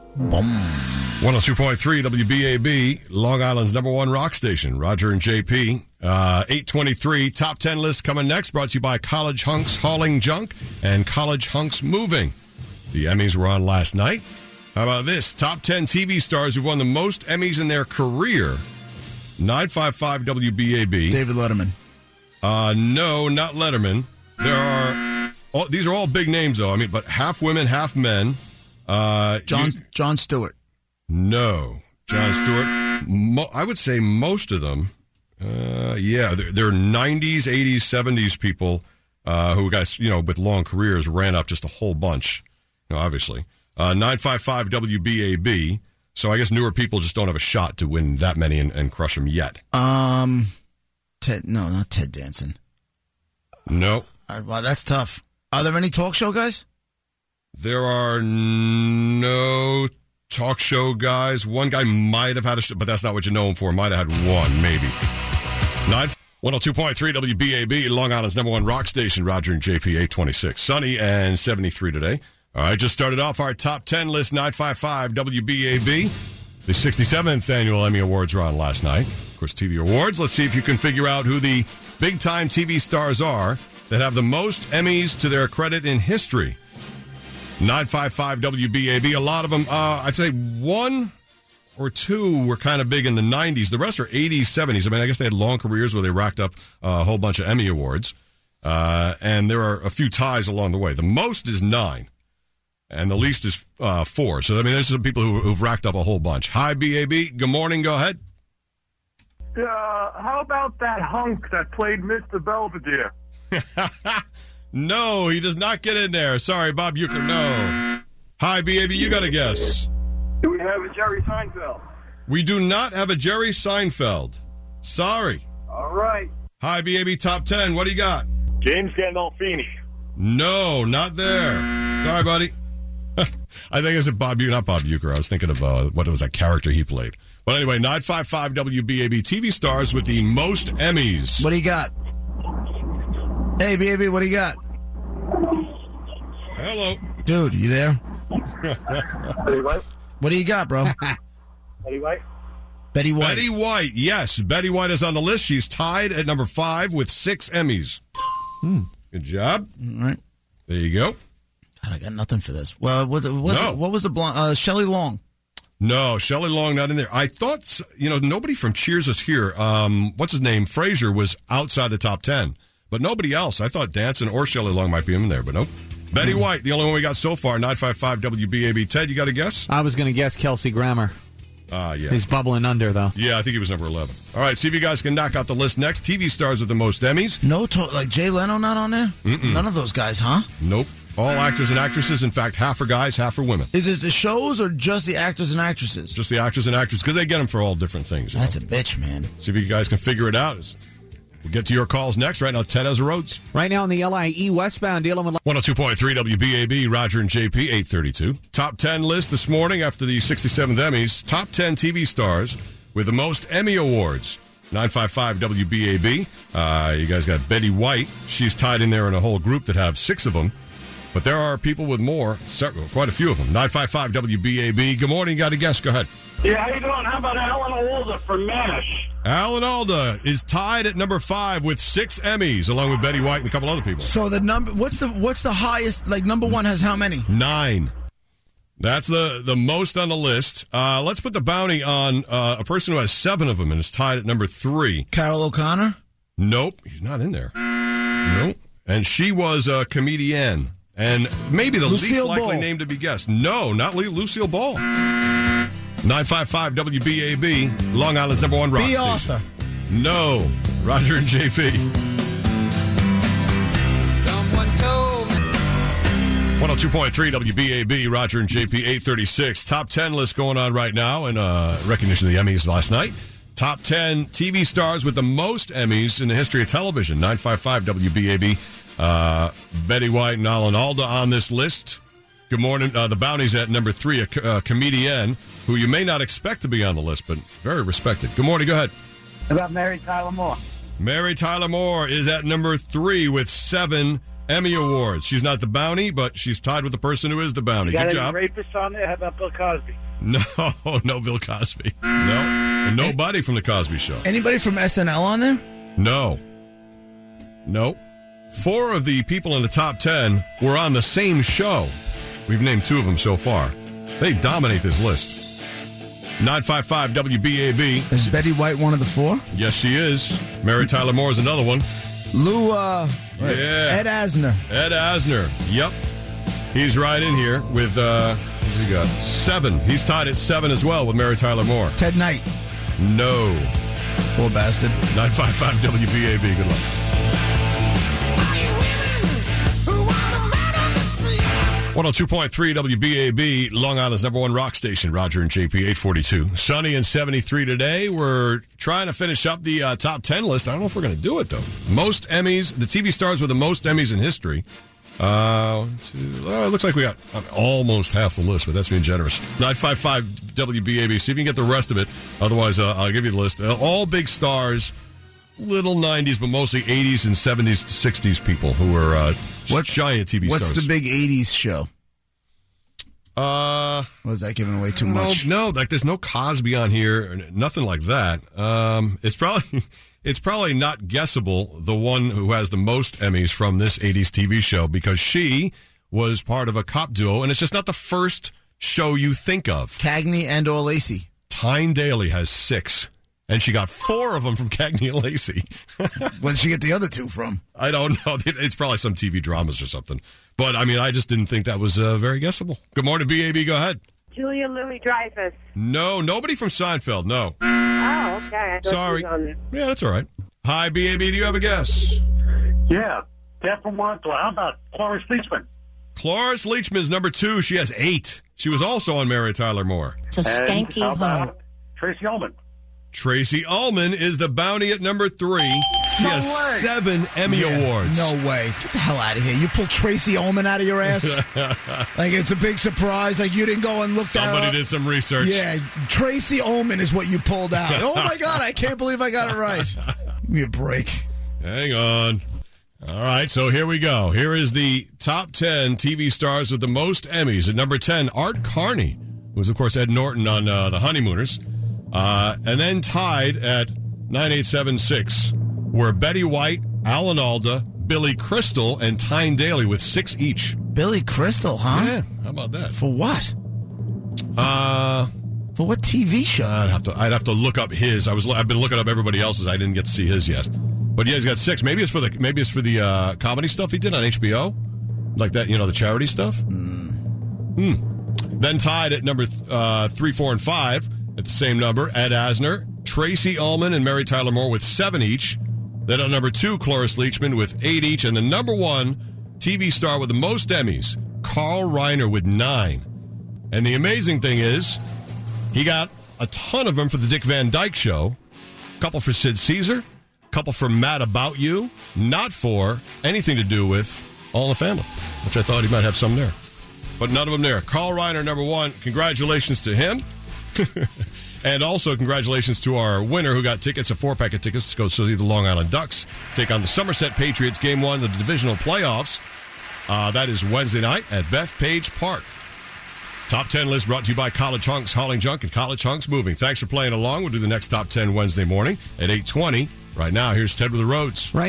Boom. 102.3 WBAB, Long Island's number one rock station. Roger and JP. 823, top 10 list coming next, brought to you by College Hunks Hauling Junk and College Hunks Moving. The Emmys were on last night. How about this? Top 10 TV stars who've won the most Emmys in their career. 955 WBAB. David Letterman. No, not Letterman. These are all big names, though. I mean, but half women, half men. Jon Stewart. No. Jon Stewart. I would say most of them. They're 90s, 80s, 70s people who guys, with long careers ran up just a whole bunch, obviously. 955 WBAB. So I guess newer people just don't have a shot to win that many and crush them yet. Not Ted Danson. No. Wow, that's tough. Are there any talk show guys? There are no talk show guys. One guy might have had but that's not what you know him for. Might have had one, maybe. 102.3 WBAB, Long Island's number one rock station. Roger and JP, 826. Sunny and 73 today. All right, just started off our top 10 list, 955 WBAB. The 67th annual Emmy Awards were on last night. Of course, TV Awards. Let's see if you can figure out who the big-time TV stars are that have the most Emmys to their credit in history. 955 WBAB. A lot of them, I'd say one or two were kind of big in the 90s. The rest are 80s, 70s. I mean, I guess they had long careers where they racked up a whole bunch of Emmy Awards. And there are a few ties along the way. The most is 9. And the least is 4. So, I mean, there's some people who've racked up a whole bunch. Hi, BAB. Good morning. Go ahead. How about that hunk that played Mr. Belvedere? No, he does not get in there. Sorry, Bob Uecker, no. Hi, BAB. You got a guess. Do we have a Jerry Seinfeld? We do not have a Jerry Seinfeld. Sorry. All right. Hi, BAB. Top 10. What do you got? James Gandolfini. No, not there. Sorry, buddy. I think I said not Bob Uecker. I was thinking of what was that character he played. But anyway, 955 WBAB, TV stars with the most Emmys. What do you got? Hey, baby, what do you got? Hello. Dude, you there? Betty White. What do you got, bro? Betty White. Betty White. Betty White, yes. Betty White is on the list. She's tied at number 5 with 6 Emmys. Good job. All right. There you go. God, I got nothing for this. Well, what was the blonde? Shelley Long. No, Shelley Long not in there. I thought, nobody from Cheers is here. What's his name? Frasier was outside the top 10. But nobody else. I thought Danson or Shelley Long might be in there, but nope. Betty White, the only one we got so far, 955 WBAB. Ted, you got a guess? I was going to guess Kelsey Grammer. Yeah. He's bubbling under, though. Yeah, I think he was number 11. All right, see if you guys can knock out the list next. TV stars with the most Emmys. No, like Jay Leno not on there? Mm-mm. None of those guys, huh? Nope. All actors and actresses. In fact, half are guys, half are women. Is it the shows or just the actors and actresses? Just the actors and actresses, because they get them for all different things. That's a bitch, man. See if you guys can figure it out. We'll get to your calls next. Right now, Ted has the roads. Right now on the LIE westbound, dealing with 102.3 WBAB, Roger and JP, 832. Top 10 list this morning after the 67th Emmys. Top 10 TV stars with the most Emmy Awards. 955 WBAB. You guys got Betty White. She's tied in there in a whole group that have 6 of them. But there are people with more, quite a few of them. 955 WBAB. Good morning. You got a guess. Go ahead. Yeah, how you doing? How about Alan Alda from MASH? Alan Alda is tied at number 5 with 6 Emmys, along with Betty White and a couple other people. So the number, what's the highest? Like number 1 has how many? 9. That's the most on the list. Let's put the bounty on a person who has 7 of them and is tied at number 3. Carol O'Connor? Nope, he's not in there. Nope. And she was a comedian. And maybe the least likely name to be guessed. No, not Lucille Ball. 955 WBAB, Long Island's number 1 rock station. Arthur. No, Roger and JP. Someone told me. 102.3 WBAB, Roger and JP, 836. Top 10 list going on right now in recognition of the Emmys last night. Top 10 TV stars with the most Emmys in the history of television. 955 WBAB. Betty White and Alan Alda on this list. Good morning. The bounty's at number 3, a comedian who you may not expect to be on the list, but very respected. Good morning. Go ahead. How about Mary Tyler Moore? Mary Tyler Moore is at number 3 with 7 Emmy Awards. She's not the bounty, but she's tied with the person who is the bounty. Got Good any job. rapists on there? How about Bill Cosby? No Bill Cosby. No. And nobody from the Cosby Show. Anybody from SNL on there? No. 4 of the people in the top 10 were on the same show. We've named 2 of them so far. They dominate this list. 955 WBAB. Is Betty White one of the 4? Yes, she is. Mary Tyler Moore is another one. Ed Asner. Ed Asner. Yep. He's right in here with, what's he got? 7. He's tied at 7 as well with Mary Tyler Moore. Ted Knight. No. Poor bastard. 955 WBAB. Good luck. 102.3 WBAB, Long Island's number 1 rock station. Roger and JP, 842. Sunny and 73 today. We're trying to finish up the top 10 list. I don't know if we're going to do it, though. Most Emmys, the TV stars with the most Emmys in history. It looks like we got almost half the list, but that's being generous. 955 WBAB. See if you can get the rest of it. Otherwise, I'll give you the list. All big stars, little 90s, but mostly 80s and 70s to 60s people who were giant TV stars. What's the big 80s show? Was that giving away too much? No, like there's no Cosby on here, nothing like that. It's probably not guessable, the one who has the most Emmys from this 80s TV show, because she was part of a cop duo, and it's just not the first show you think of. Cagney and or Lacey. Tyne Daly has 6, and she got 4 of them from Cagney and Lacey. Where did she get the other 2 from? I don't know. It's probably some TV dramas or something. But, I mean, I just didn't think that was very guessable. Good morning, BAB. Go ahead. Julia Louis-Dreyfus. No, nobody from Seinfeld, no. Oh, okay. I thought Sorry. she was on there. Yeah, that's all right. Hi, BAB. Do you have a guess? Yeah. Dad from Montauk. How about Cloris Leachman? Cloris Leachman's number 2. She has 8. She was also on Mary Tyler Moore. It's a skanky how hoe. about Tracy Ullman? Tracy Ullman is the bounty at number 3. She has way. 7 Emmy Awards. No way. Get the hell out of here. You pulled Tracy Ullman out of your ass? Like, it's a big surprise. Like, you didn't go and look that Somebody up. did some research. Yeah, Tracy Ullman is what you pulled out. Oh, my God. I can't believe I got it right. Give me a break. Hang on. All right, so here we go. Here is the top 10 TV stars with the most Emmys. At number 10, Art Carney, who was, of course, Ed Norton on The Honeymooners. And then tied at 9876 were Betty White, Alan Alda, Billy Crystal, and Tyne Daly with 6 each. Billy Crystal, huh? Yeah, how about that? For what? For what TV show? I'd have to look up his. I've been looking up everybody else's. I didn't get to see his yet. But yeah, he's got 6. Maybe it's for the comedy stuff he did on HBO, like that. The charity stuff. Then tied at number 3, 4, and 5 at the same number, Ed Asner, Tracy Ullman, and Mary Tyler Moore with 7 each. Then at number 2, Cloris Leachman with 8 each, and the number 1 TV star with the most Emmys, Carl Reiner with 9. And the amazing thing is, he got a ton of them for the Dick Van Dyke Show, a couple for Sid Caesar, a couple for Mad About You, not for anything to do with All in the Family, which I thought he might have some there. But none of them there. Carl Reiner, number 1. Congratulations to him. And also congratulations to our winner who got tickets, a 4-pack of tickets to go see the Long Island Ducks take on the Somerset Patriots, Game 1 of the divisional playoffs. That is Wednesday night at Bethpage Park. Top 10 list brought to you by College Hunks Hauling Junk and College Hunks Moving. Thanks for playing along. We'll do the next Top 10 Wednesday morning at 8:20. Right now, here's Ted with the Roads. Right.